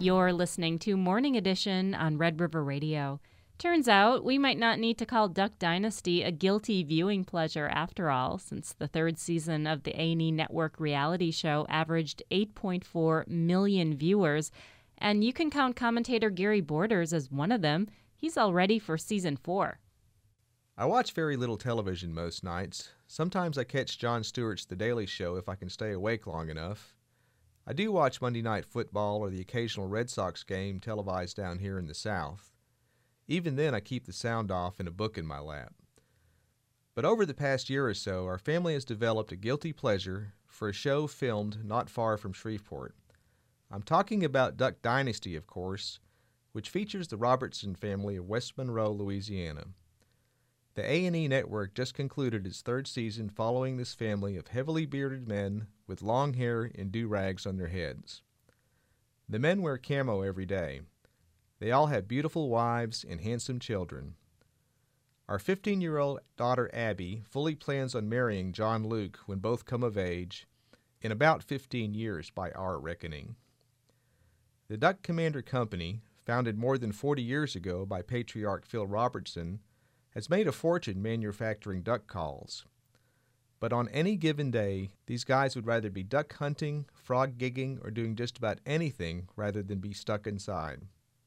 You're listening to Morning Edition on Red River Radio. Turns out we might not need to call Duck Dynasty a guilty viewing pleasure after all, since the third season of the A&E Network reality show averaged 8.4 million viewers, and you can count commentator Gary Borders as one of them. He's all ready for season 4. I watch very little television most nights. Sometimes I catch Jon Stewart's The Daily Show if I can stay awake long enough. I do watch Monday Night Football or the occasional Red Sox game televised down here in the South. Even then, I keep the sound off and a book in my lap. But over the past year or so, our family has developed a guilty pleasure for a show filmed not far from Shreveport. I'm talking about Duck Dynasty, of course, which features the Robertson family of West Monroe, Louisiana. The A&E Network just concluded its third season following this family of heavily bearded men with long hair and do-rags on their heads. The men wear camo every day. They all have beautiful wives and handsome children. Our 15-year-old daughter Abby fully plans on marrying John Luke when both come of age, in about 15 years by our reckoning. The Duck Commander Company, founded more than 40 years ago by patriarch Phil Robertson, has made a fortune manufacturing duck calls. But on any given day, these guys would rather be duck hunting, frog gigging, or doing just about anything rather than be stuck inside.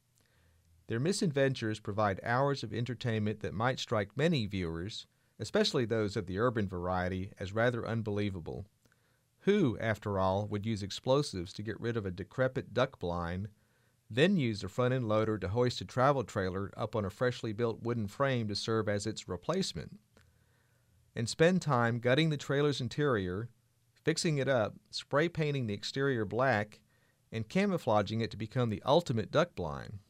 Their misadventures provide hours of entertainment that might strike many viewers, especially those of the urban variety, as rather unbelievable. Who, after all, would use explosives to get rid of a decrepit duck blind, then use a front-end loader to hoist a travel trailer up on a freshly built wooden frame to serve as its replacement, and spend time gutting the trailer's interior, fixing it up, spray painting the exterior black, and camouflaging it to become the ultimate duck blind?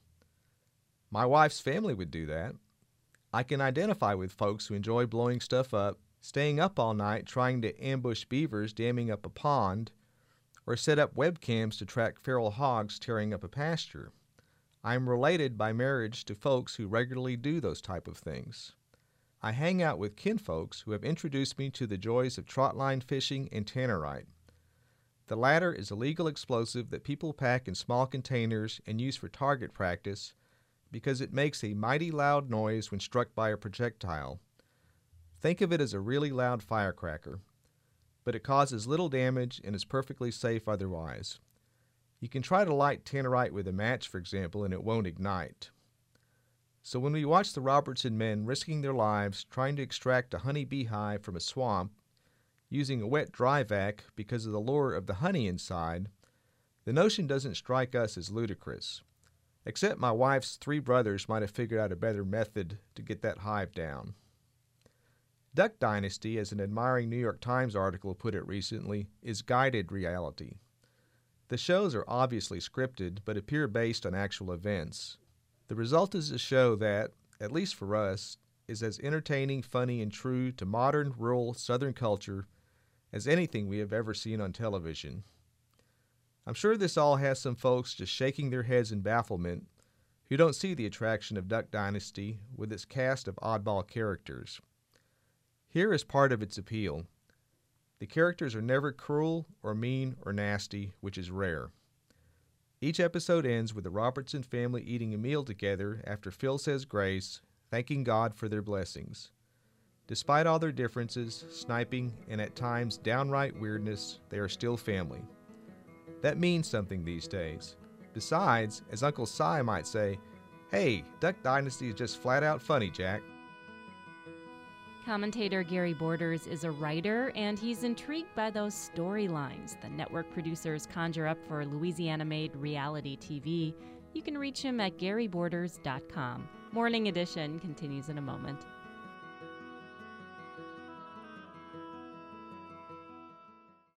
My wife's family would do that. I can identify with folks who enjoy blowing stuff up, staying up all night trying to ambush beavers damming up a pond, or set up webcams to track feral hogs tearing up a pasture. I am related by marriage to folks who regularly do those type of things. I hang out with kinfolks who have introduced me to the joys of trotline fishing and tannerite. The latter is a legal explosive that people pack in small containers and use for target practice because it makes a mighty loud noise when struck by a projectile. Think of it as a really loud firecracker, but it causes little damage and is perfectly safe otherwise. You can try to light tannerite with a match, for example, and it won't ignite. So when we watch the Robertson men risking their lives trying to extract a honey bee hive from a swamp, using a wet dry vac because of the lure of the honey inside, the notion doesn't strike us as ludicrous. Except my wife's 3 brothers might have figured out a better method to get that hive down. Duck Dynasty, as an admiring New York Times article put it recently, is guided reality. The shows are obviously scripted, but appear based on actual events. The result is a show that, at least for us, is as entertaining, funny, and true to modern, rural Southern culture as anything we have ever seen on television. I'm sure this all has some folks just shaking their heads in bafflement who don't see the attraction of Duck Dynasty with its cast of oddball characters. Here is part of its appeal. The characters are never cruel or mean or nasty, which is rare. Each episode ends with the Robertson family eating a meal together after Phil says grace, thanking God for their blessings. Despite all their differences, sniping, and at times downright weirdness, they are still family. That means something these days. Besides, as Uncle Si might say, hey, Duck Dynasty is just flat out funny, Jack. Commentator Gary Borders is a writer, and he's intrigued by those storylines the network producers conjure up for Louisiana-made reality TV. You can reach him at garyborders.com. Morning Edition continues in a moment.